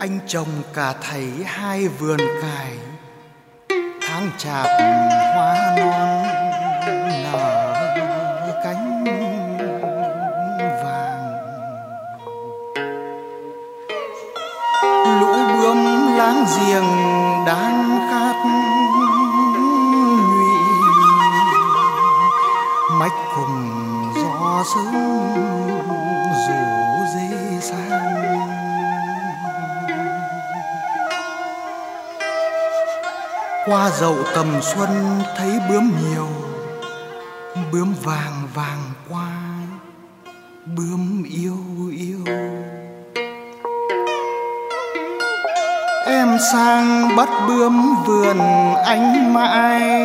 Anh trồng cả thảy hai vườn cải, tháng chạp hoa non nở cánh vàng. Lũ bướm láng giềng đan khát nhụy, mách cùng gió sớm rủ dê sang. Qua dậu tầm xuân thấy bướm nhiều, bướm vàng vàng qua, bướm yêu yêu. Em sang bắt bướm vườn anh mãi,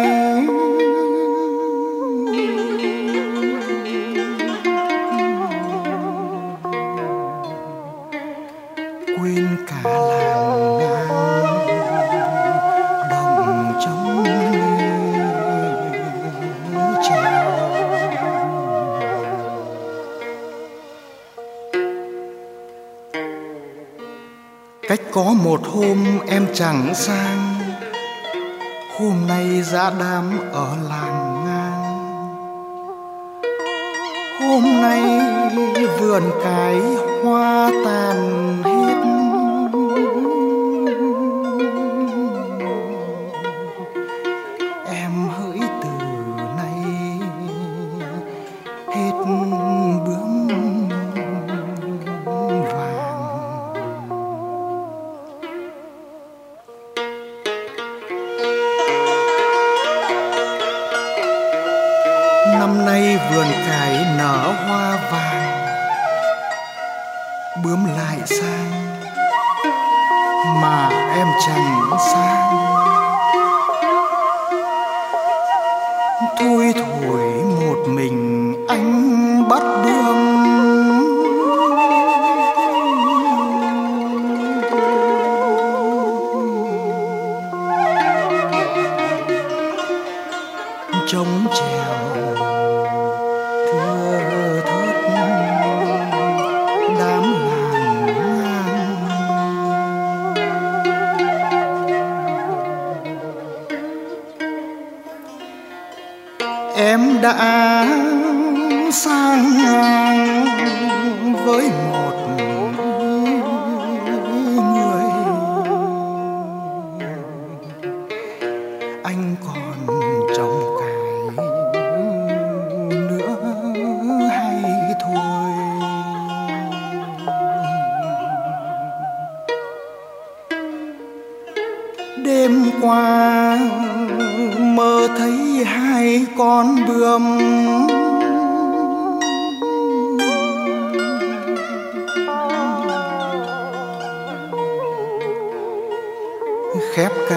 quên cả làng ngang đồng trống treo. Cách có một hôm em chẳng sang, hôm nay dã đám ở làng ngang. Hôm nay vườn cái hoa tàn hết, em hỡi từ nay hết bướm vàng. Năm nay vườn cải nở hoa vàng, bướm lại sang mà em chẳng sang. Thui thủi một mình anh bắt bướm, trống trèo thưa thớt đám làng ngang. Em đã sang ngang với một người, anh còn trồng cải nữa hay thôi. Đêm qua mơ thấy hai con bướm, khép cánh